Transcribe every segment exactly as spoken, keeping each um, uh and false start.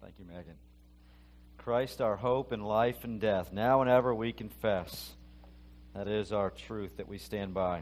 Thank you, Megan. Christ, our hope in life and death, now and ever we confess. That is our truth that we stand by.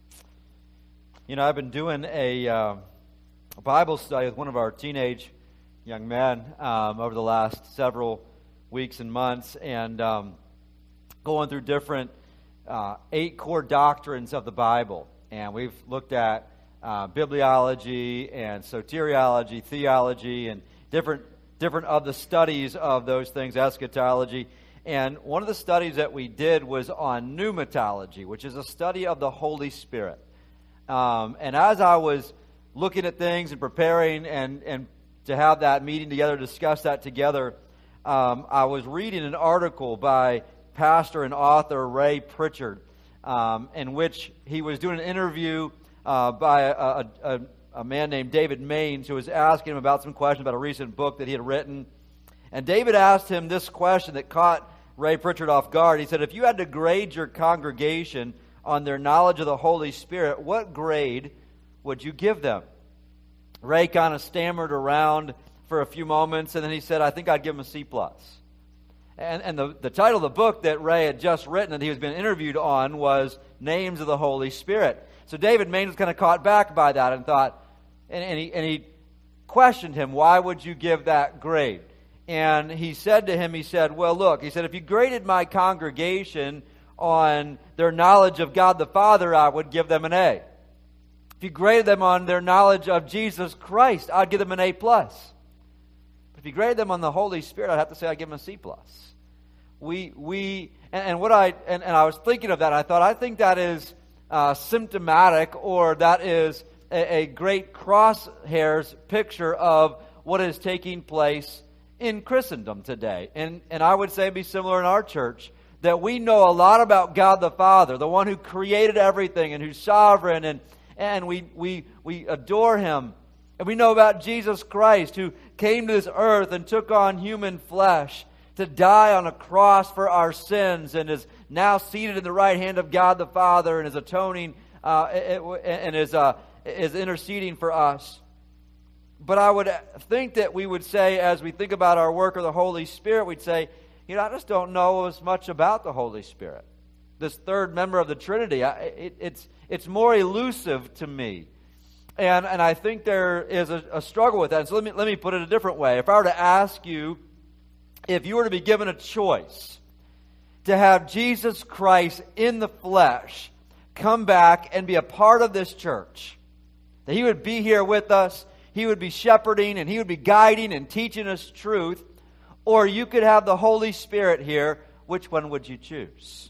You know, I've been doing a, uh, a Bible study with one of our teenage young men um, over the last several weeks and months, and um, going through different uh, eight core doctrines of the Bible. And we've looked at uh, bibliology and soteriology, theology, and different different of the studies of those things, eschatology. And one of the studies that we did was on pneumatology, which is a study of the Holy Spirit. Um, and as I was looking at things and preparing and, and to have that meeting together, discuss that together, um, I was reading an article by pastor and author Ray Pritchard, um, in which he was doing an interview uh, by a, a, a, a man named David Maines, who was asking him about some questions about a recent book that he had written. And David asked him this question that caught Ray Pritchard off guard. He said, if you had to grade your congregation on their knowledge of the Holy Spirit, what grade would you give them? Ray kind of stammered around for a few moments, and then he said, I think I'd give them a C plus. And, and the, the title of the book that Ray had just written and he was being interviewed on was Names of the Holy Spirit. So David Maines was kind of caught back by that and thought, and, and, he, and he questioned him, why would you give that grade? And he said to him, he said, well, look, he said, if you graded my congregation on their knowledge of God the Father, I would give them an A. If you graded them on their knowledge of Jesus Christ, I'd give them an A plus. But if you graded them on the Holy Spirit, I'd have to say I'd give them a C plus. We, we, and, and what I, and, and I was thinking of that, and I thought, I think that is uh, symptomatic, or that is a, a great crosshairs picture of what is taking place in Christendom today. And, and I would say it'd be similar in our church, that we know a lot about God the Father, the one who created everything and who's sovereign, and, and we, we, we adore Him. And we know about Jesus Christ, who came to this earth and took on human flesh to die on a cross for our sins, and is now seated in the right hand of God the Father, and is atoning uh, and is, uh, is interceding for us. But I would think that we would say, as we think about our work of the Holy Spirit, we'd say, you know, I just don't know as much about the Holy Spirit. This third member of the Trinity, I, it, it's it's more elusive to me. And and I think there is a, a struggle with that. And so let me, let me put it a different way. If I were to ask you, if you were to be given a choice to have Jesus Christ in the flesh come back and be a part of this church, that He would be here with us, He would be shepherding, and He would be guiding and teaching us truth, or you could have the Holy Spirit here, which one would you choose?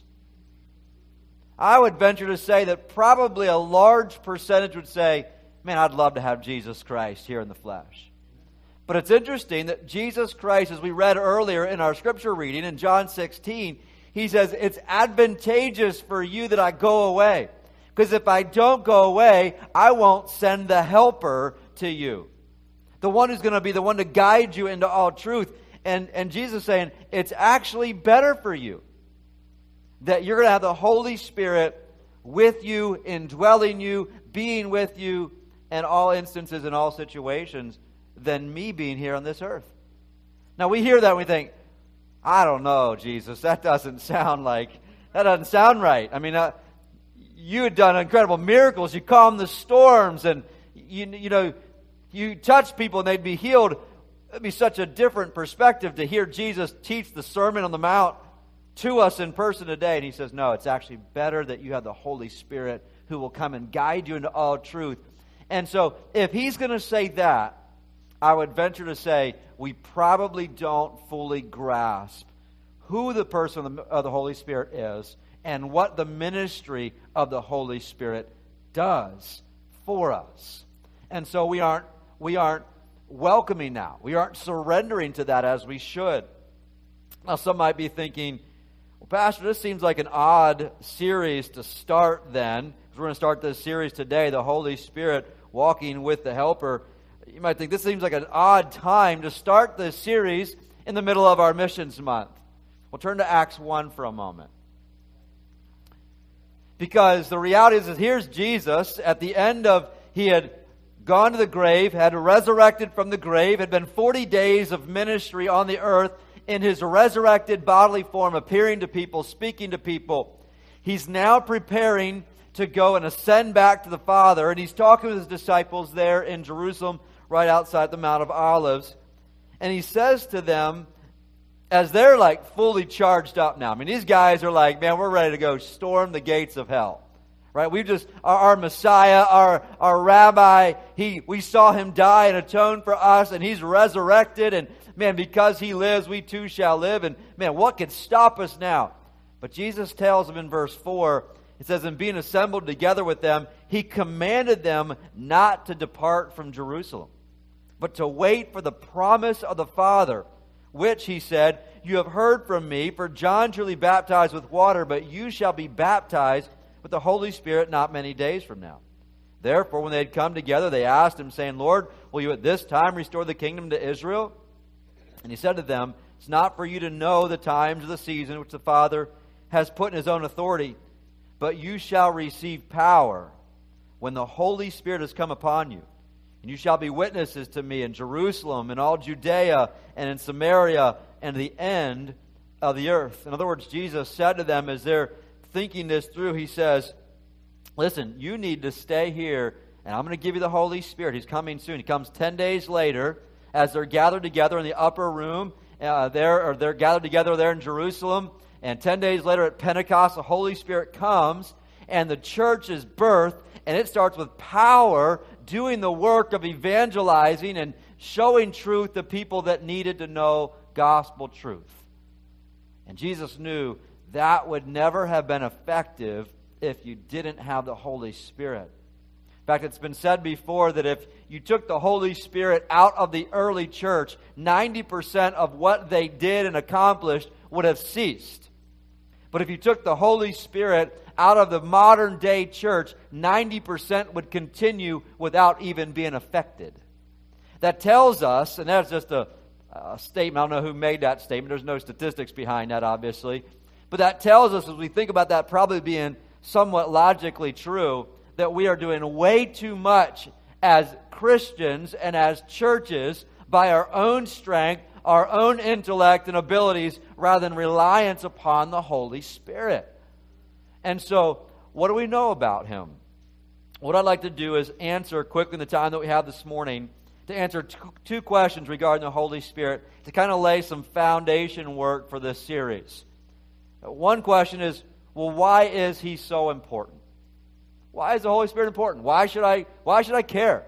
I would venture to say that probably a large percentage would say, man, I'd love to have Jesus Christ here in the flesh. But it's interesting that Jesus Christ, as we read earlier in our scripture reading in John sixteen, He says, it's advantageous for you that I go away. Because if I don't go away, I won't send the helper to you. The one who's going to be the one to guide you into all truth. And, and Jesus is saying, it's actually better for you that you're going to have the Holy Spirit with you, indwelling you, being with you in all instances, in all situations, than me being here on this earth. Now we hear that and we think, I don't know, Jesus, that doesn't sound like, that doesn't sound right. I mean, uh, you had done incredible miracles. You calmed the storms, and you, you know, you touched people and they'd be healed. It'd be such a different perspective to hear Jesus teach the Sermon on the Mount to us in person today. And He says, no, it's actually better that you have the Holy Spirit who will come and guide you into all truth. And so if He's going to say that, I would venture to say we probably don't fully grasp who the person of the Holy Spirit is and what the ministry of the Holy Spirit does for us. And so we aren't we aren't welcoming now. We aren't surrendering to that as we should. Now some might be thinking, well, Pastor, this seems like an odd series to start then. Because we're going to start this series today, the Holy Spirit walking with the Helper. You might think this seems like an odd time to start this series in the middle of our missions month. We'll turn to Acts one for a moment. Because the reality is that here's Jesus at the end of, He had gone to the grave, had resurrected from the grave, had been forty days of ministry on the earth in his resurrected bodily form, appearing to people, speaking to people. He's now preparing to go and ascend back to the Father, and he's talking with his disciples there in Jerusalem, right outside the Mount of Olives. And he says to them, as they're like fully charged up now, I mean, these guys are like, man, we're ready to go storm the gates of hell. Right? We've just, our, our Messiah, our, our Rabbi, he, we saw him die and atone for us, and he's resurrected, and man, because he lives, we too shall live, and man, what could stop us now? But Jesus tells them in verse four, it says, and being assembled together with them, he commanded them not to depart from Jerusalem, but to wait for the promise of the Father, which, he said, you have heard from me, for John truly baptized with water, but you shall be baptized with the Holy Spirit not many days from now. Therefore, when they had come together, they asked him, saying, Lord, will you at this time restore the kingdom to Israel? And he said to them, it's not for you to know the times of the season which the Father has put in his own authority, but you shall receive power when the Holy Spirit has come upon you. And you shall be witnesses to me in Jerusalem, and all Judea, and in Samaria, and the end of the earth. In other words, Jesus said to them as they're thinking this through, he says, listen, you need to stay here, and I'm going to give you the Holy Spirit. He's coming soon. He comes ten days later as they're gathered together in the upper room. Uh, there, or they're gathered together there in Jerusalem. And ten days later at Pentecost, the Holy Spirit comes, and the church is birthed, and it starts with power, doing the work of evangelizing and showing truth to people that needed to know gospel truth. And Jesus knew that would never have been effective if you didn't have the Holy Spirit. In fact, it's been said before that if you took the Holy Spirit out of the early church, ninety percent of what they did and accomplished would have ceased. But if you took the Holy Spirit out of the modern day church, ninety percent would continue without even being affected. That tells us, and that's just a, a statement, I don't know who made that statement, there's no statistics behind that obviously, but that tells us as we think about that probably being somewhat logically true, that we are doing way too much as Christians and as churches by our own strength, our own intellect and abilities, rather than reliance upon the Holy Spirit. And so, what do we know about Him? What I'd like to do is answer quickly in the time that we have this morning, to answer two, two questions regarding the Holy Spirit, to kind of lay some foundation work for this series. One question is, well, why is He so important? Why is the Holy Spirit important? Why should I, why should I care?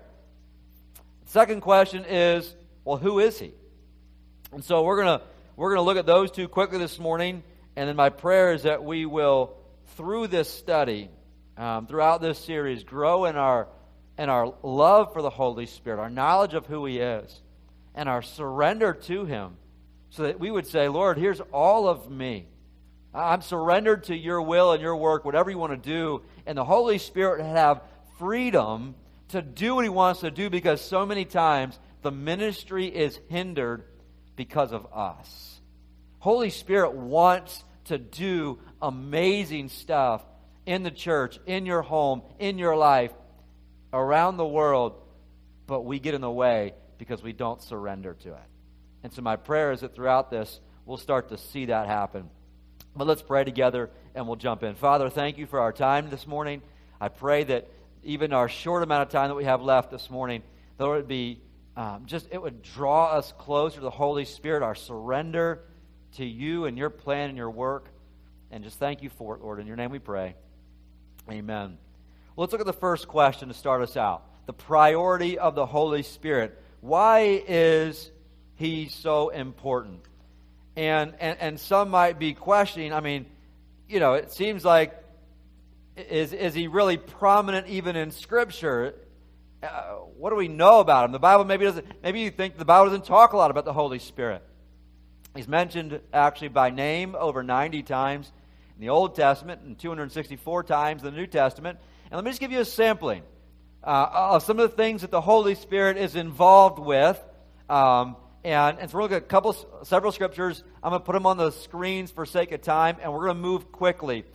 The second question is, well, who is He? And so we're gonna we're gonna look at those two quickly this morning, and then my prayer is that we will, through this study, um, throughout this series, grow in our in our love for the Holy Spirit, our knowledge of who He is, and our surrender to Him, so that we would say, Lord, here's all of me. I'm surrendered to Your will and Your work, whatever You want to do, and the Holy Spirit have freedom to do what He wants to do, because so many times the ministry is hindered because of us. Holy Spirit wants to do amazing stuff in the church, in your home, in your life, around the world, but we get in the way because we don't surrender to it. And so my prayer is that throughout this, we'll start to see that happen. But let's pray together and we'll jump in. Father, thank You for our time this morning. I pray that even our short amount of time that we have left this morning, that it would be um, just, it would draw us closer to the Holy Spirit, our surrender to You and Your plan and Your work. And just thank You for it, Lord. In Your name we pray. Amen. Well, let's look at the first question to start us out. The priority of the Holy Spirit. Why is He so important? And, and and some might be questioning, I mean, you know, it seems like, is is He really prominent even in Scripture? Uh, what do we know about Him? The Bible maybe doesn't, maybe you think the Bible doesn't talk a lot about the Holy Spirit. He's mentioned actually by name over ninety times in the Old Testament and two hundred sixty-four times in the New Testament. And let me just give you a sampling uh, of some of the things that the Holy Spirit is involved with. Um, and, and so we're looking at a couple, several scriptures. I'm going to put them on the screens for sake of time, and we're going to move quickly.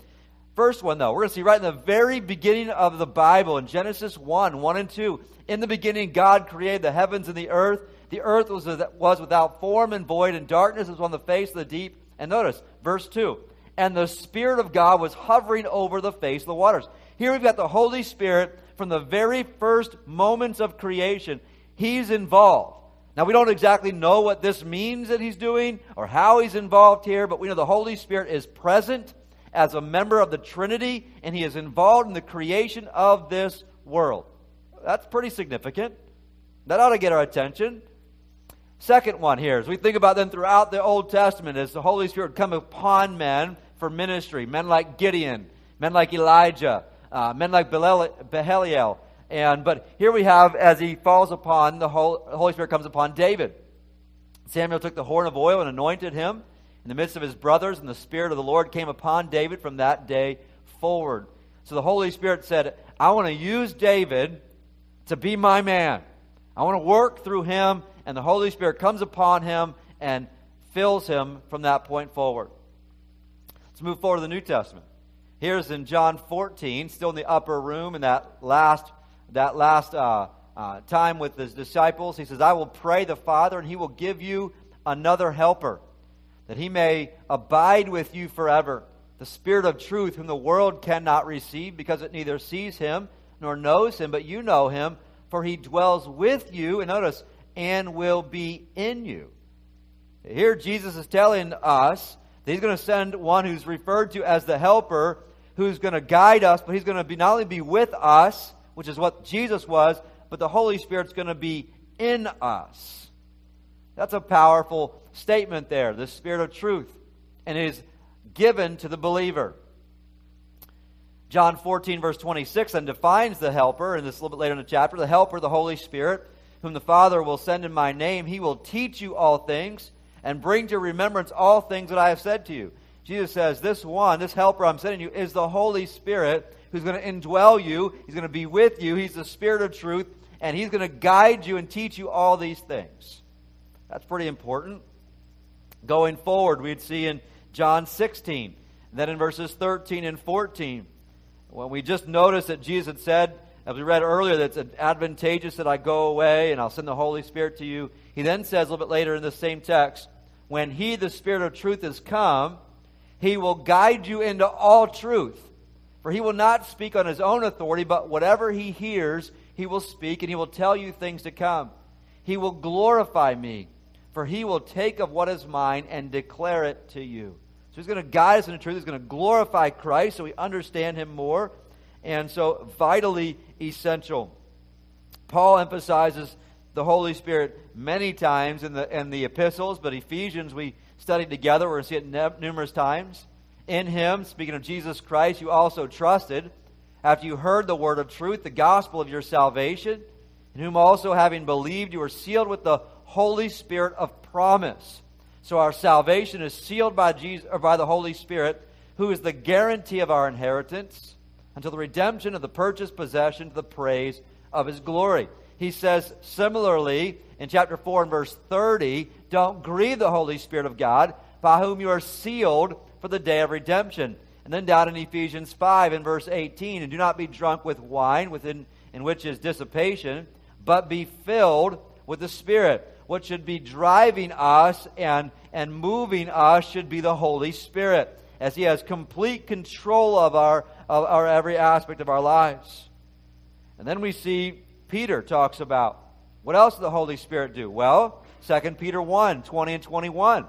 First one, though, we're going to see right in the very beginning of the Bible, in Genesis one, one and two. In the beginning, God created the heavens and the earth. The earth was, was without form and void, and darkness was on the face of the deep. And notice, verse two. And the Spirit of God was hovering over the face of the waters. Here we've got the Holy Spirit from the very first moments of creation. He's involved. Now, we don't exactly know what this means that he's doing or how he's involved here, but we know the Holy Spirit is present as a member of the Trinity, and he is involved in the creation of this world. That's pretty significant. That ought to get our attention. Second one here, as we think about them throughout the Old Testament, as the Holy Spirit would come upon men for ministry, men like Gideon, men like Elijah, uh, men like Beheliel. And but here we have, as he falls upon, the Holy Spirit comes upon David. Samuel took the horn of oil and anointed him in the midst of his brothers, and the Spirit of the Lord came upon David from that day forward. So the Holy Spirit said, I want to use David to be my man. I want to work through him, and the Holy Spirit comes upon him and fills him from that point forward. Let's move forward to the New Testament. Here's in John fourteen, still in the upper room, in that last, that last uh, uh, time with his disciples. He says, I will pray the Father, and he will give you another helper, that he may abide with you forever, the Spirit of truth, whom the world cannot receive, because it neither sees him nor knows him, but you know him, for he dwells with you, and notice, and will be in you. Here Jesus is telling us that he's going to send one who's referred to as the helper, who's going to guide us, but he's going to be not only be with us, which is what Jesus was, but the Holy Spirit's going to be in us. That's a powerful statement there, the Spirit of truth, and it is given to the believer. John fourteen, verse twenty-six, then defines the helper, and this a little bit later in the chapter, the helper, the Holy Spirit, whom the Father will send in my name. He will teach you all things and bring to remembrance all things that I have said to you. Jesus says, this one, this helper I'm sending you, is the Holy Spirit who's going to indwell you. He's going to be with you. He's the Spirit of truth, and he's going to guide you and teach you all these things. That's pretty important. Going forward, we'd see in John sixteen, then in verses thirteen and fourteen, when we just noticed that Jesus had said, as we read earlier, that it's advantageous that I go away and I'll send the Holy Spirit to you. He then says a little bit later in the same text, when he, the Spirit of truth, is come, he will guide you into all truth. For he will not speak on his own authority, but whatever he hears, he will speak, and he will tell you things to come. He will glorify me, for he will take of what is mine and declare it to you. So he's going to guide us into truth. He's going to glorify Christ so we understand him more. And so vitally essential. Paul emphasizes the Holy Spirit many times in the in the epistles, but Ephesians we studied together. We're going to see it ne- numerous times. In him, speaking of Jesus Christ, you also trusted, after you heard the word of truth, the gospel of your salvation, in whom also having believed, you were sealed with the Holy Spirit of promise. So our salvation is sealed by Jesus, or by the Holy Spirit, who is the guarantee of our inheritance, until the redemption of the purchased possession to the praise of his glory. He says similarly in chapter four and verse thirty, don't grieve the Holy Spirit of God, by whom you are sealed for the day of redemption. And then down in Ephesians five and verse eighteen, and do not be drunk with wine, within in which is dissipation, but be filled with the Spirit. What should be driving us and, and moving us should be the Holy Spirit, as he has complete control of our, of our every aspect of our lives. And then we see Peter talks about, what else does the Holy Spirit do? Well, Second Peter one, twenty and twenty-one.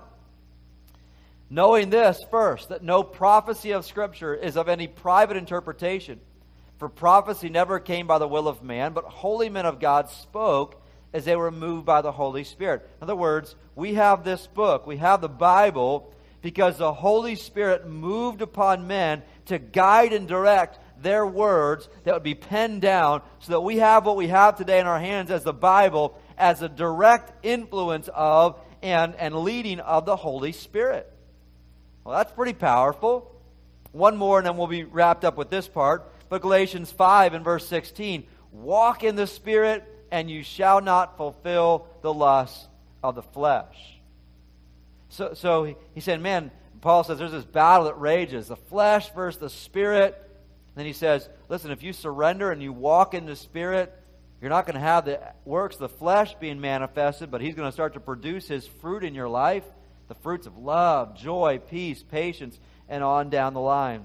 Knowing this first, that no prophecy of Scripture is of any private interpretation. For prophecy never came by the will of man, but holy men of God spoke as they were moved by the Holy Spirit. In other words, we have this book, we have the Bible, because the Holy Spirit moved upon men to guide and direct their words that would be penned down, so that we have what we have today in our hands as the Bible, as a direct influence of and, and leading of the Holy Spirit. Well, that's pretty powerful. One more and then we'll be wrapped up with this part. But Galatians five and verse sixteen, walk in the Spirit, and you shall not fulfill the lusts of the flesh. So, so he, he said, man, Paul says there's this battle that rages, the flesh versus the Spirit. Then he says, listen, if you surrender and you walk in the Spirit, you're not going to have the works of the flesh being manifested, but he's going to start to produce his fruit in your life, the fruits of love, joy, peace, patience, and on down the line.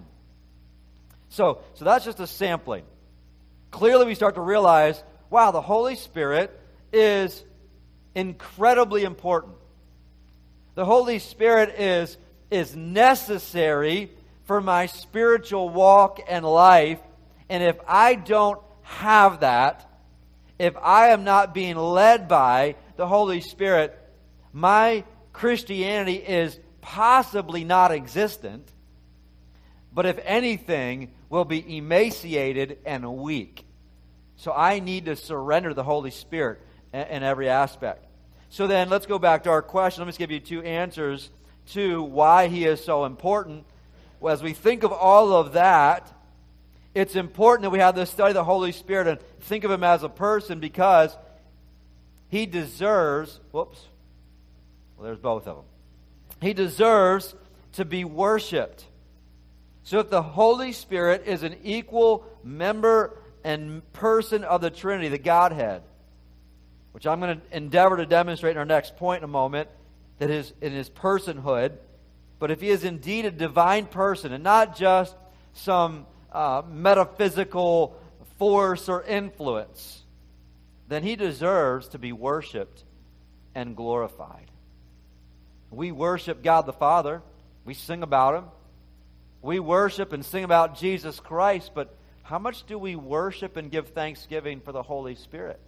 So, so that's just a sampling. Clearly we start to realize, wow, the Holy Spirit is incredibly important. The Holy Spirit is, is necessary for my spiritual walk and life. And if I don't have that, if I am not being led by the Holy Spirit, my Christianity is possibly not existent, but if anything, will be emaciated and weak. So I need to surrender the Holy Spirit in, in every aspect. So then let's go back to our question. Let me just give you two answers to why He is so important. Well, as we think of all of that, it's important that we have this study of the Holy Spirit and think of Him as a person, because He deserves, whoops, well, there's both of them. He deserves to be worshiped. So if the Holy Spirit is an equal member and person of the Trinity, the Godhead, which I'm going to endeavor to demonstrate in our next point in a moment, that is in His personhood, but if He is indeed a divine person and not just some uh, metaphysical force or influence, then He deserves to be worshiped and glorified. We worship God the Father. We sing about Him. We worship and sing about Jesus Christ, but how much do we worship and give thanksgiving for the Holy Spirit?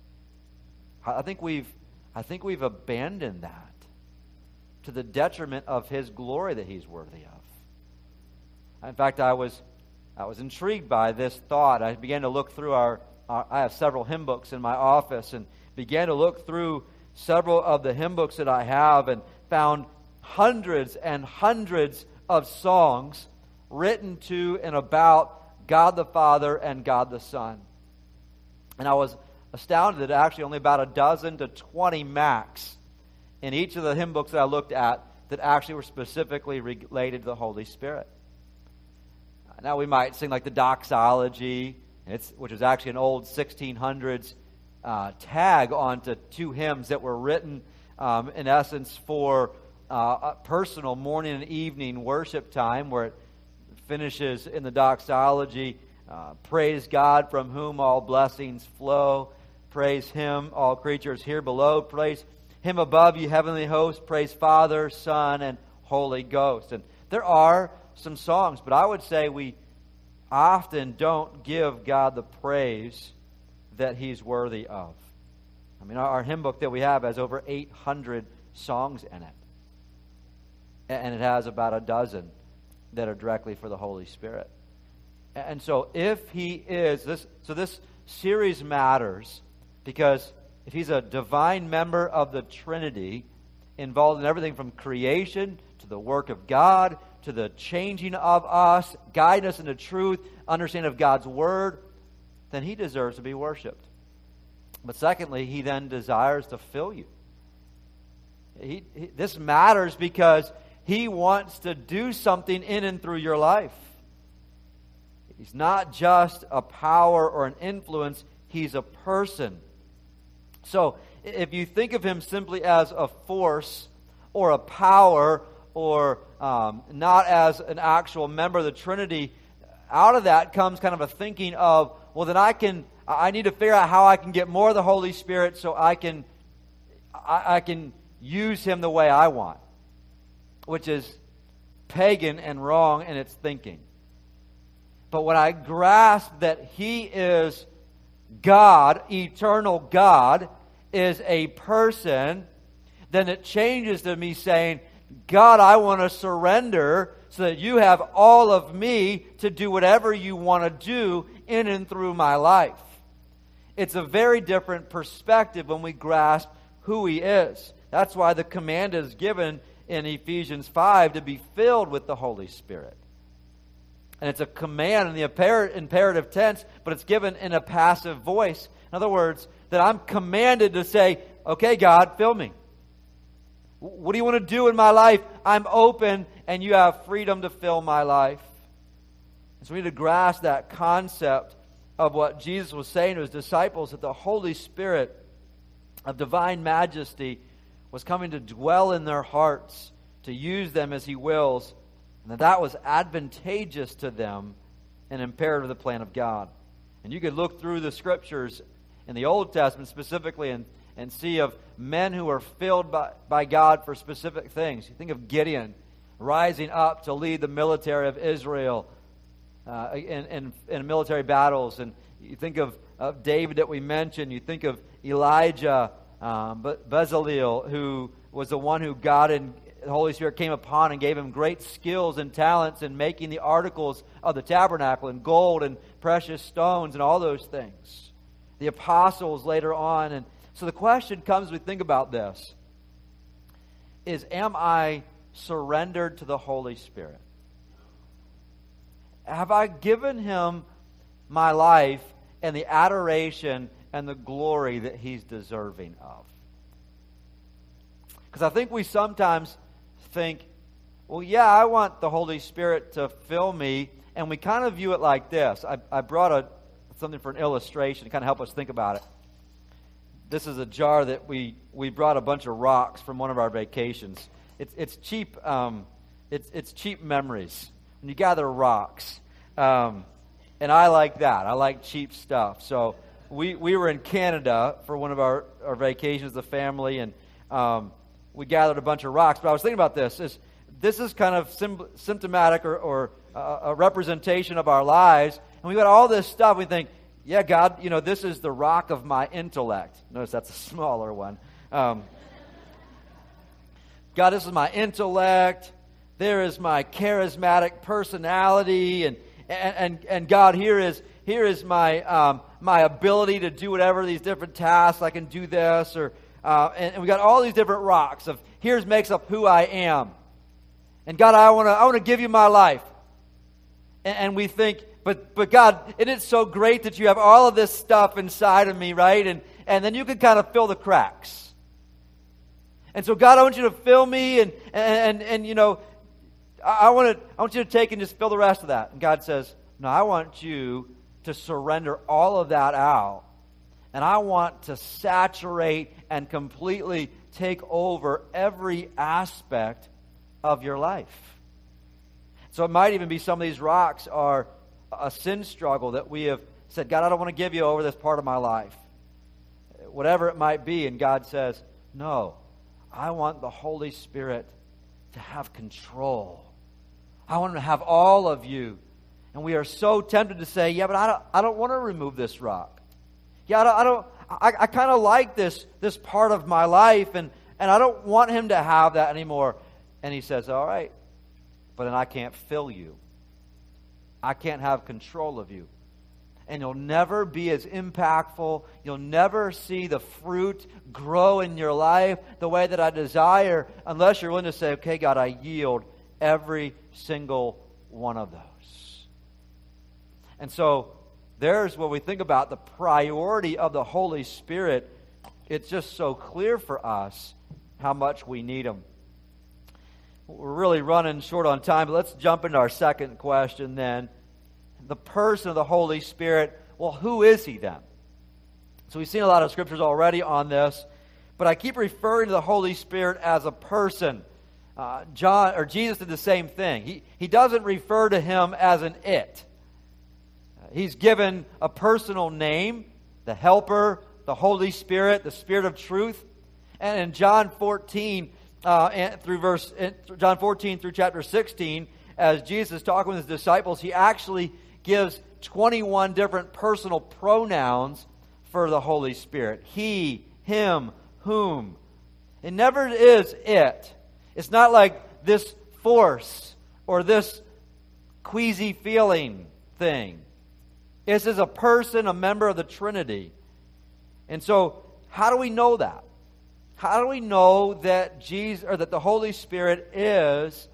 I think we've, I think we've abandoned that to the detriment of His glory that He's worthy of. In fact, I was, I was intrigued by this thought. I began to look through our, our, I have several hymn books in my office, and began to look through several of the hymn books that I have, and found hundreds and hundreds of songs written to and about God the Father and God the Son. And I was astounded that actually only about a dozen to twenty max in each of the hymn books that I looked at that actually were specifically related to the Holy Spirit. Now we might sing like the doxology, it's, which is actually an old sixteen hundreds uh, tag onto two hymns that were written um, in essence for uh, a personal morning and evening worship time, where it finishes in the doxology, uh, praise God from whom all blessings flow, praise Him, all creatures here below, praise Him above, you heavenly hosts, praise Father, Son, and Holy Ghost. And there are some songs, but I would say we often don't give God the praise that He's worthy of. I mean, our, our hymn book that we have has over eight hundred songs in it. And it has about a dozen that are directly for the Holy Spirit. And so if He is, this, so this series matters because if He's a divine member of the Trinity, involved in everything from creation to the work of God, to the changing of us, guide us into truth, understanding of God's Word, then He deserves to be worshipped. But secondly, He then desires to fill you. He, he, this matters because He wants to do something in and through your life. He's not just a power or an influence, He's a person. So, if you think of Him simply as a force or a power or um, not as an actual member of the Trinity, out of that comes kind of a thinking of, well, then I can, I need to figure out how I can get more of the Holy Spirit so I can, I, I can use Him the way I want, which is pagan and wrong in its thinking. But when I grasp that He is God, eternal God, is a person, then it changes to me saying, God, I want to surrender so that You have all of me to do whatever You want to do in and through my life. It's a very different perspective when we grasp who He is. That's why the command is given in Ephesians five to be filled with the Holy Spirit. And it's a command in the imperative tense, but it's given in a passive voice. In other words, that I'm commanded to say, okay, God, fill me. What do you want to do in my life? I'm open, and you have freedom to fill my life. And so we need to grasp that concept of what Jesus was saying to his disciples, that the Holy Spirit of divine majesty was coming to dwell in their hearts, to use them as he wills, and that that was advantageous to them and imperative to the plan of God. And you could look through the scriptures in the Old Testament specifically and, and see of men who are filled by, by God for specific things. You think of Gideon rising up to lead the military of Israel uh, in, in, in military battles. And you think of, of David that we mentioned. You think of Elijah, um, Bezalel, who was the one who God and the Holy Spirit came upon and gave him great skills and talents in making the articles of the tabernacle and gold and precious stones and all those things. The apostles later on. And so the question comes, we think about this, is am I surrendered to the Holy Spirit? Have I given him my life and the adoration and the glory that he's deserving of? Because I think we sometimes think, well, yeah, I want the Holy Spirit to fill me, and we kind of view it like this. I, I brought a something for an illustration to kind of help us think about it. This is a jar that we, we brought a bunch of rocks from one of our vacations. It's it's cheap um, it's it's cheap memories when you gather rocks, um, and I like that. I like cheap stuff. So we we were in Canada for one of our, our vacations, the family, and um, we gathered a bunch of rocks. But I was thinking about this. Is this is kind of sim- symptomatic or, or uh, a representation of our lives. And we got all this stuff. We think, yeah, God, you know, this is the rock of my intellect. Notice that's a smaller one. Um, God, this is my intellect. There is my charismatic personality, and and and, and God, here is here is my um, my ability to do whatever these different tasks. I can do this, or uh, and, and we got all these different rocks of here's makes up who I am. And God, I want to I want to give you my life. And, and we think, but but God, isn't it so great that you have all of this stuff inside of me, right? And and then you can kind of fill the cracks. And so, God, I want you to fill me, and and and, and you know, I, I want to I want you to take and just fill the rest of that. And God says, no, I want you to surrender all of that out, and I want to saturate and completely take over every aspect of your life. So it might even be some of these rocks are a sin struggle that we have said, God, I don't want to give you over this part of my life. Whatever it might be, and God says, no, I want the Holy Spirit to have control. I want him to have all of you. And we are so tempted to say, yeah, but I don't, I don't want to remove this rock. Yeah, I don't, I, don't, I, I kind of like this, this part of my life, and, and I don't want him to have that anymore. And he says, all right, but then I can't fill you. I can't have control of you. And you'll never be as impactful. You'll never see the fruit grow in your life the way that I desire unless you're willing to say, okay, God, I yield every single one of those. And so there's what we think about the priority of the Holy Spirit. It's just so clear for us how much we need him. We're really running short on time, but let's jump into our second question then. The person of the Holy Spirit, well, who is he then? So we've seen a lot of scriptures already on this, but I keep referring to the Holy Spirit as a person. Uh, John or Jesus did the same thing. He, he doesn't refer to him as an it. Uh, he's given a personal name, the Helper, the Holy Spirit, the Spirit of truth. And in John fourteen, uh, and through verse John fourteen through chapter sixteen, as Jesus is talking with his disciples, he actually gives twenty-one different personal pronouns for the Holy Spirit. He, him, whom. It never is it. It's not like this force or this queasy feeling thing. This is a person, a member of the Trinity. And so, how do we know that? How do we know that Jesus or that the Holy Spirit is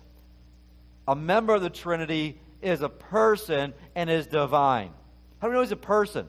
a member of the Trinity, is a person, and is divine? How do we know he's a person?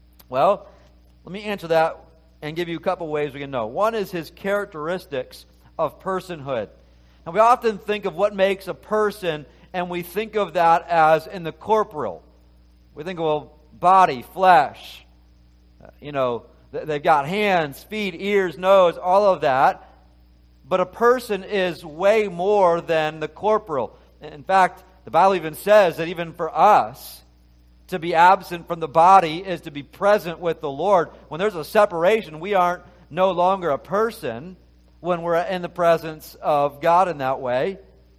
Well, let me answer that and give you a couple ways we can know. One is his characteristics of personhood. And we often think of what makes a person, and we think of that as in the corporal. We think of, well, body, flesh, uh, you know, th- they've got hands, feet, ears, nose, all of that. But a person is way more than the corporal. In fact, the Bible even says that even for us, to be absent from the body is to be present with the Lord. When there's a separation, we aren't no longer a person when we're in the presence of God in that way.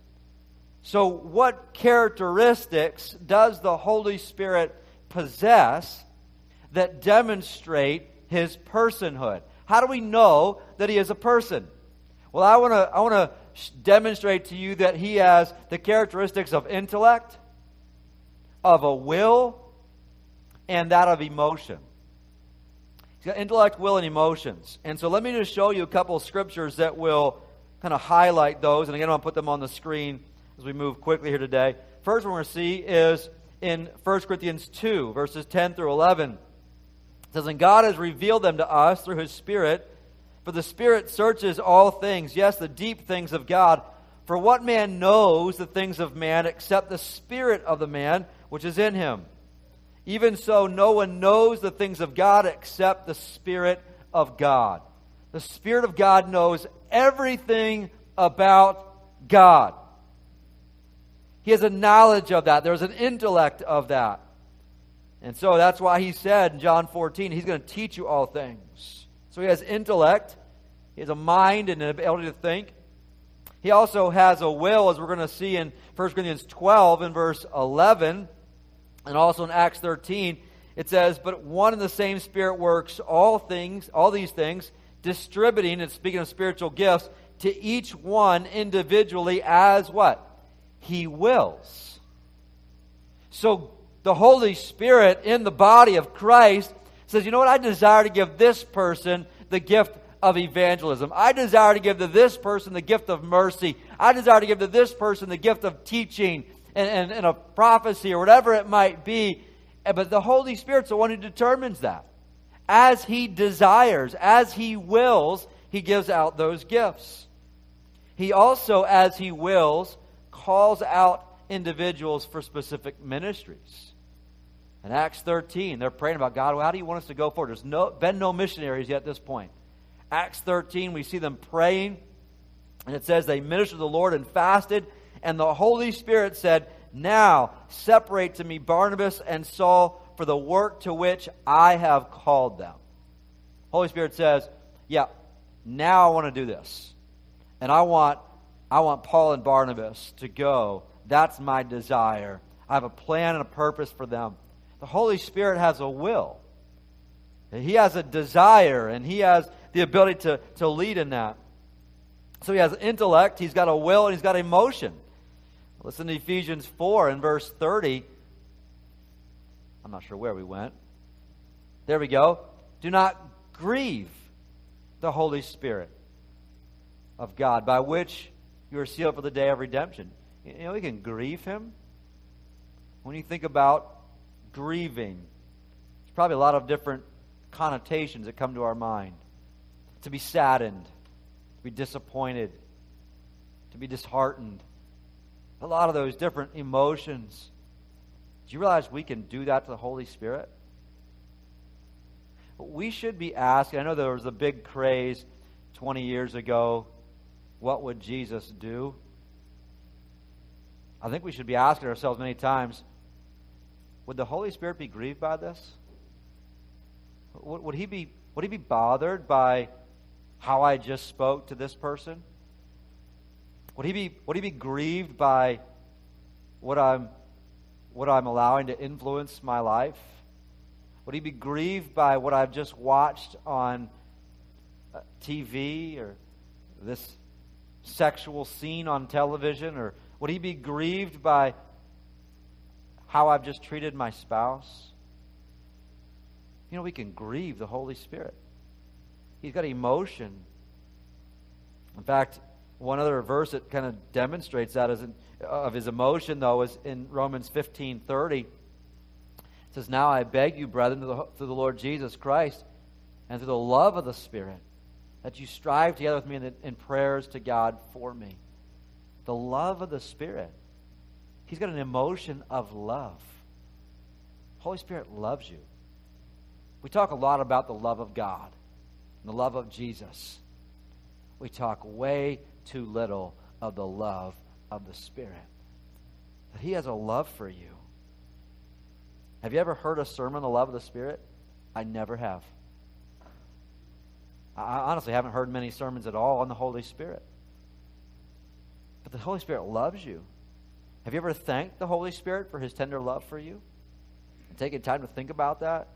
So what characteristics does the Holy Spirit possess that demonstrate His personhood? How do we know that He is a person? Well, I want to I want to demonstrate to you that He has the characteristics of intellect, of a will, and that of emotion. He's got intellect, will, and emotions. And so let me just show you a couple of scriptures that will kind of highlight those. And again, I'll put them on the screen as we move quickly here today. First one we're going to see is in First Corinthians two, verses ten through eleven. It says, "And God has revealed them to us through His Spirit. For the Spirit searches all things, yes, the deep things of God. For what man knows the things of man except the spirit of the man which is in him? Even so, no one knows the things of God except the Spirit of God." The Spirit of God knows everything about God. He has a knowledge of that. There's an intellect of that. And so that's why He said in John fourteen, He's going to teach you all things. So He has intellect. He has a mind and an ability to think. He also has a will, as we're going to see in First Corinthians twelve in verse eleven, and also in Acts thirteen. It says, "But one and the same Spirit works all things, all these things, distributing," and speaking of spiritual gifts, "to each one individually as" what? He wills. So the Holy Spirit in the body of Christ says, you know what, I desire to give this person the gift of evangelism. I desire to give to this person the gift of mercy. I desire to give to this person the gift of teaching and, and, and a prophecy or whatever it might be. But the Holy Spirit's the one who determines that. As He desires, as He wills, He gives out those gifts. He also, as He wills, calls out individuals for specific ministries. In Acts thirteen, they're praying about, God, well, how do you want us to go forward? There's no, been no missionaries yet at this point. Acts thirteen, we see them praying, and it says they ministered to the Lord and fasted, and the Holy Spirit said, "Now separate to me Barnabas and Saul for the work to which I have called them." Holy Spirit says, yeah, now I want to do this. And I want, I want Paul and Barnabas to go. That's my desire. I have a plan and a purpose for them. The Holy Spirit has a will. He has a desire, and He has the ability to, to lead in that. So He has intellect, He's got a will, and He's got emotion. Listen to Ephesians four in verse thirty. I'm not sure where we went. There we go. "Do not grieve the Holy Spirit of God, by which you are sealed for the day of redemption." You know, we can grieve Him. When you think about grieving, there's probably a lot of different connotations that come to our mind. To be saddened, to be disappointed, to be disheartened. A lot of those different emotions. Do you realize we can do that to the Holy Spirit? We should be asking, I know there was a big craze twenty years ago, what would Jesus do? I think we should be asking ourselves many times, would the Holy Spirit be grieved by this? Would, would he be would he be bothered by how I just spoke to this person? Would he be would he be grieved by what I'm what I'm allowing to influence my life? Would he be grieved by what I've just watched on T V or this sexual scene on television? Or would he be grieved by how I've just treated my spouse? You know, we can grieve the Holy Spirit. He's got emotion. In fact, one other verse that kind of demonstrates that is in, of his emotion, though, is in Romans fifteen thirty. It says, "Now I beg you, brethren, through the, through the Lord Jesus Christ, and through the love of the Spirit, that you strive together with me in, the, in prayers to God for me. The love of the Spirit. He's got an emotion of love. Holy Spirit loves you. We talk a lot about the love of God and the love of Jesus. We talk way too little of the love of the Spirit. That He has a love for you. Have you ever heard a sermon on the love of the Spirit? I never have. I honestly haven't heard many sermons at all on the Holy Spirit. But the Holy Spirit loves you. Have you ever thanked the Holy Spirit for His tender love for you? And taken time to think about that?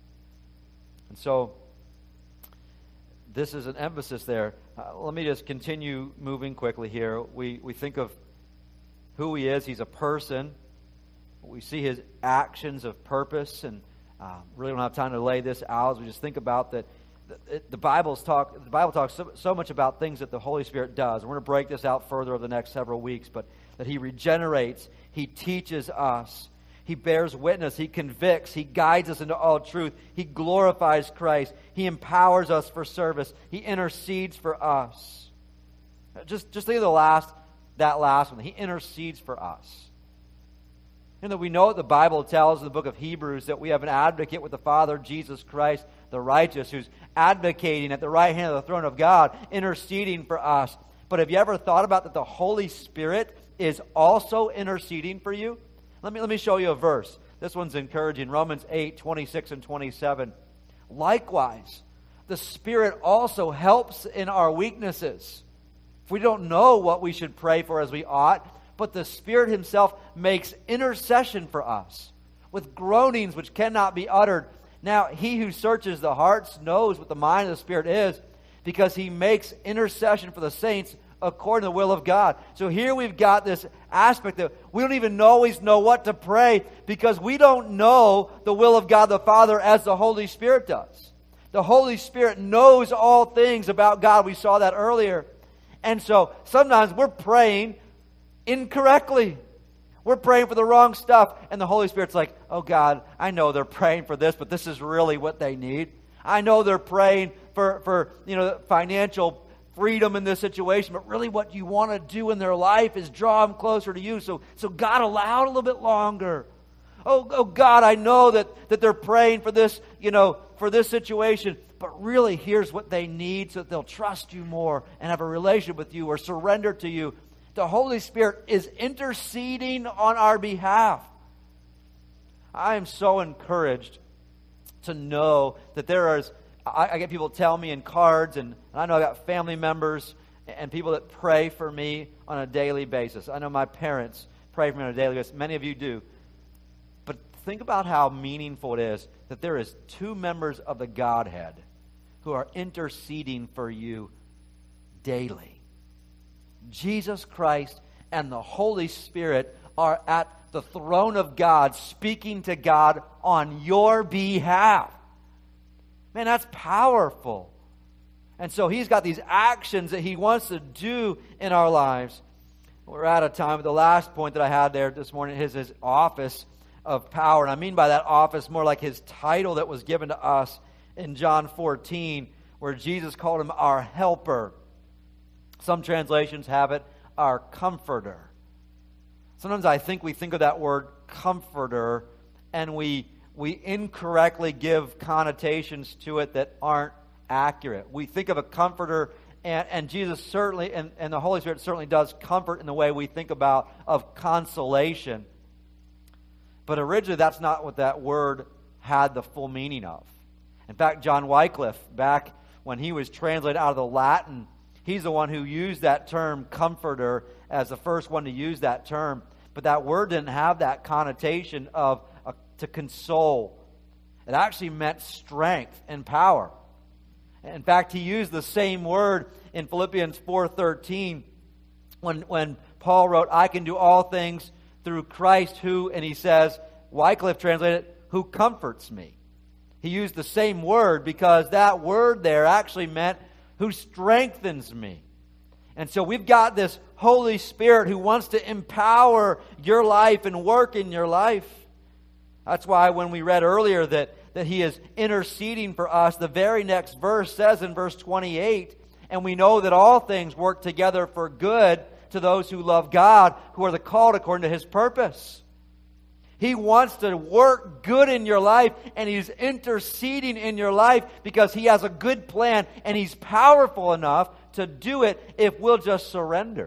And so, this is an emphasis there. Uh, let me just continue moving quickly here. We, we think of who He is. He's a person. We see His actions of purpose, and uh, really don't have time to lay this out as we just think about that. The, the Bible's talk. The Bible talks so, so much about things that the Holy Spirit does. And we're going to break this out further over the next several weeks, but that He regenerates, He teaches us, He bears witness, He convicts, He guides us into all truth, He glorifies Christ, He empowers us for service, He intercedes for us. Just, just think of the last, that last one. He intercedes for us. And that we know what the Bible tells in the book of Hebrews, that we have an advocate with the Father, Jesus Christ, the righteous, who's advocating at the right hand of the throne of God, interceding for us. But have you ever thought about that the Holy Spirit is also interceding for you? Let me, let me show you a verse. This one's encouraging. Romans eight, twenty-six and twenty-seven. Likewise, the Spirit also helps in our weaknesses. If we don't know what we should pray for as we ought, but the Spirit Himself makes intercession for us with groanings which cannot be uttered. Now, He who searches the hearts knows what the mind of the Spirit is, because He makes intercession for the saints according to the will of God. So here we've got this aspect that we don't even always know what to pray, because we don't know the will of God the Father as the Holy Spirit does. The Holy Spirit knows all things about God. We saw that earlier. And so sometimes we're praying incorrectly. We're praying for the wrong stuff, and the Holy Spirit's like, oh God, I know they're praying for this, but this is really what they need. I know they're praying for, for you know, financial freedom in this situation, but really what you want to do in their life is draw them closer to you. So, so God, allow it a little bit longer. Oh, oh God, I know that, that they're praying for this, you know, for this situation, but really here's what they need so that they'll trust you more and have a relationship with you or surrender to you. The Holy Spirit is interceding on our behalf. I am so encouraged to know that there is, I, I get people tell me in cards, and, and I know I got family members and people that pray for me on a daily basis. I know my parents pray for me on a daily basis. Many of you do. But think about how meaningful it is that there is two members of the Godhead who are interceding for you daily. Jesus Christ and the Holy Spirit are at the throne of God, speaking to God on your behalf. Man, that's powerful. And so He's got these actions that He wants to do in our lives. We're out of time. The last point that I had there this morning is His office of power. And I mean by that office more like His title that was given to us in John fourteen, where Jesus called Him our helper. Some translations have it, our comforter. Sometimes I think we think of that word comforter and we we incorrectly give connotations to it that aren't accurate. We think of a comforter, and, and Jesus certainly, and, and the Holy Spirit certainly does comfort in the way we think about of consolation. But originally that's not what that word had the full meaning of. In fact, John Wycliffe, back when he was translated out of the Latin, he's the one who used that term comforter as the first one to use that term. But that word didn't have that connotation of uh, to console. It actually meant strength and power. In fact, he used the same word in Philippians four thirteen when, when Paul wrote, I can do all things through Christ who, and he says, Wycliffe translated, who comforts me. He used the same word because that word there actually meant who strengthens me. And so we've got this Holy Spirit who wants to empower your life and work in your life. That's why when we read earlier that, that He is interceding for us, the very next verse says in verse twenty-eight, and we know that all things work together for good to those who love God, who are the called according to His purpose. He wants to work good in your life, and He's interceding in your life because He has a good plan, and He's powerful enough to do it if we'll just surrender.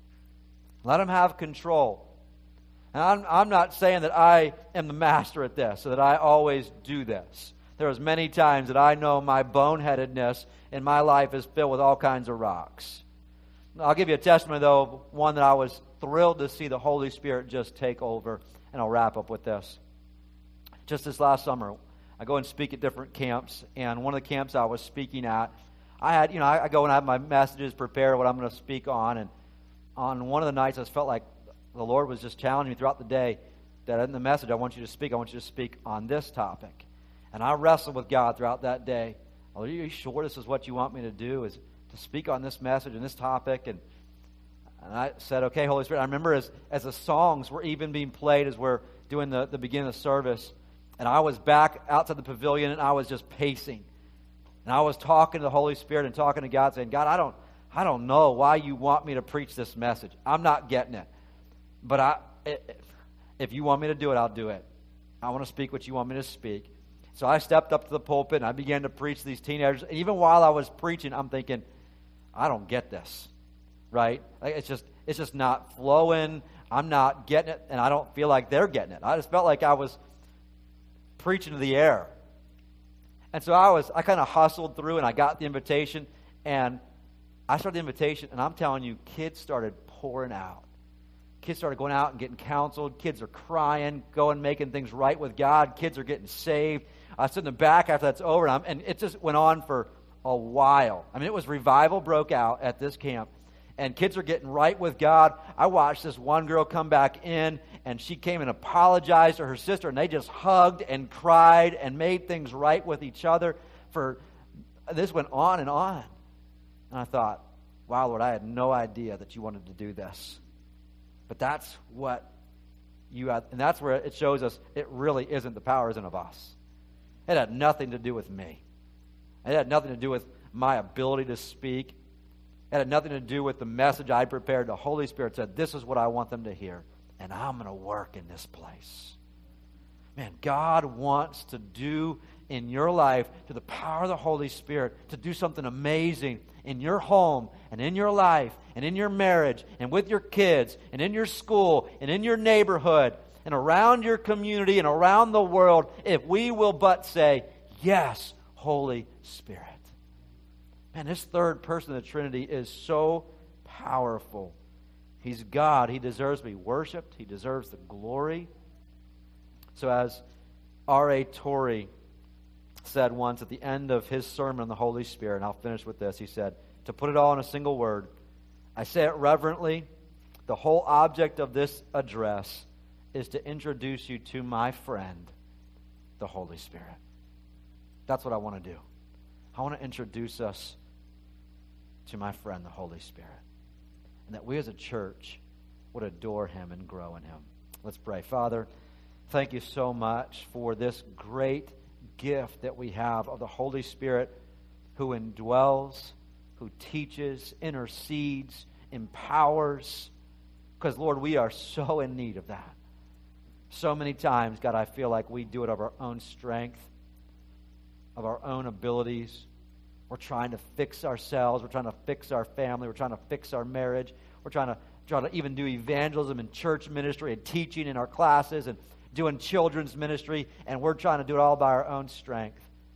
Let Him have control. And I'm, I'm not saying that I am the master at this, so that I always do this. There's many times that I know my boneheadedness in my life is filled with all kinds of rocks. I'll give you a testimony, though, of one that I was thrilled to see the Holy Spirit just take over, and I'll wrap up with this. Just this last summer, I go and speak at different camps, and one of the camps I was speaking at, I had, you know, I, I go and I have my messages prepared, what I'm going to speak on, and on one of the nights I just felt like the Lord was just challenging me throughout the day that in the message I want you to speak, I want you to speak on this topic. And I wrestled with God throughout that day. Are you sure this is what you want me to do, is to speak on this message and this topic? And, and I said, okay, Holy Spirit. I remember as, as the songs were even being played as we're doing the, the beginning of the service, and I was back outside the pavilion, and I was just pacing. And I was talking to the Holy Spirit and talking to God, saying, God, I don't, I don't know why you want me to preach this message. I'm not getting it. But I, if you want me to do it, I'll do it. I want to speak what you want me to speak. So I stepped up to the pulpit, and I began to preach to these teenagers. And even while I was preaching, I'm thinking, I don't get this, right? Like it's just it's just not flowing. I'm not getting it, and I don't feel like they're getting it. I just felt like I was preaching to the air. And so I was, I kind of hustled through, and I got the invitation, and I started the invitation, and I'm telling you, kids started pouring out. Kids started going out and getting counseled. Kids are crying, going, making things right with God. Kids are getting saved. I stood in the back after that's over, and, I'm, and it just went on for a while. I mean, it was revival broke out at this camp, and kids are getting right with God. I watched this one girl come back in, and she came and apologized to her sister, and they just hugged and cried and made things right with each other. For this went on and on. And I thought, wow, Lord, I had no idea that you wanted to do this. But that's what you had, and that's where it shows us it really isn't, the power isn't of us. It had nothing to do with me. It had nothing to do with my ability to speak. It had nothing to do with the message I prepared. The Holy Spirit said, this is what I want them to hear, and I'm going to work in this place. Man, God wants to do in your life, through the power of the Holy Spirit, to do something amazing in your home and in your life and in your marriage and with your kids and in your school and in your neighborhood and around your community and around the world, if we will but say, yes, Holy Spirit. Man, this third person of the Trinity is so powerful. He's God. He deserves to be worshiped. He deserves the glory. So as R A Torrey said once at the end of his sermon on the Holy Spirit, and I'll finish with this, he said, to put it all in a single word, I say it reverently, the whole object of this address is to introduce you to my friend, the Holy Spirit. That's what I want to do. I want to introduce us to my friend, the Holy Spirit. And that we as a church would adore Him and grow in Him. Let's pray. Father, thank you so much for this great gift that we have of the Holy Spirit who indwells, who teaches, intercedes, empowers. Because, Lord, we are so in need of that. So many times, God, I feel like we do it of our own strength, of our own abilities. We're trying to fix ourselves. We're trying to fix our family. We're trying to fix our marriage. We're trying to, trying to even do evangelism and church ministry and teaching in our classes and doing children's ministry, and we're trying to do it all by our own strength.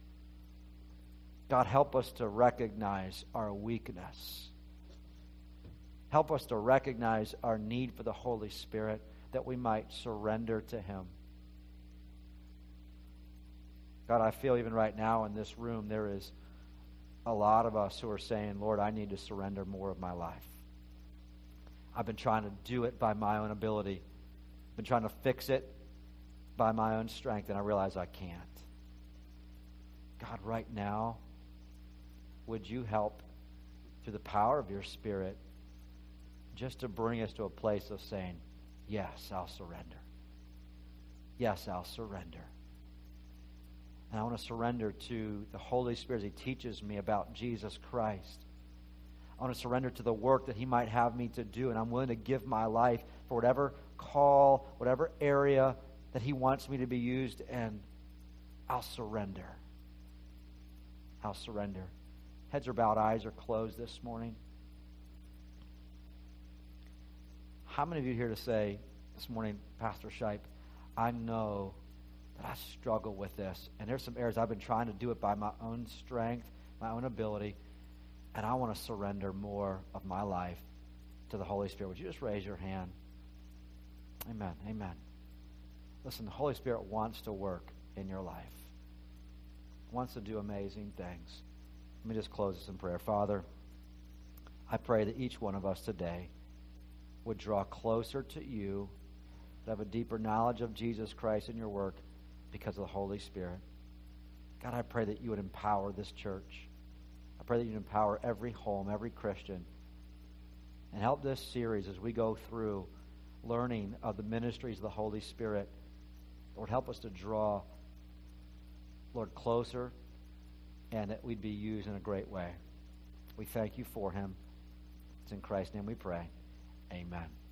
God, help us to recognize our weakness. Help us to recognize our need for the Holy Spirit, that we might surrender to Him. God, I feel even right now in this room there is a lot of us who are saying, Lord, I need to surrender more of my life. I've been trying to do it by my own ability. I've been trying to fix it by my own strength, and I realize I can't. God, right now, would you help through the power of your Spirit just to bring us to a place of saying, yes, I'll surrender. Yes, I'll surrender. And I want to surrender to the Holy Spirit as He teaches me about Jesus Christ. I want to surrender to the work that He might have me to do, and I'm willing to give my life for whatever call, whatever area that He wants me to be used in. I'll surrender. I'll surrender. Heads are bowed, eyes are closed this morning. How many of you here to say this morning, Pastor Shipe, I know that I struggle with this, and there's some areas I've been trying to do it by my own strength, my own ability, and I want to surrender more of my life to the Holy Spirit. Would you just raise your hand? Amen. Amen. Listen, the Holy Spirit wants to work in your life. Wants to do amazing things. Let me just close this in prayer. Father, I pray that each one of us today would draw closer to You, to have a deeper knowledge of Jesus Christ and Your work because of the Holy Spirit. God, I pray that You would empower this church. I pray that You'd empower every home, every Christian, and help this series as we go through learning of the ministries of the Holy Spirit. Lord, help us to draw, Lord, closer, and that we'd be used in a great way. We thank You for Him. It's in Christ's name we pray. Amen.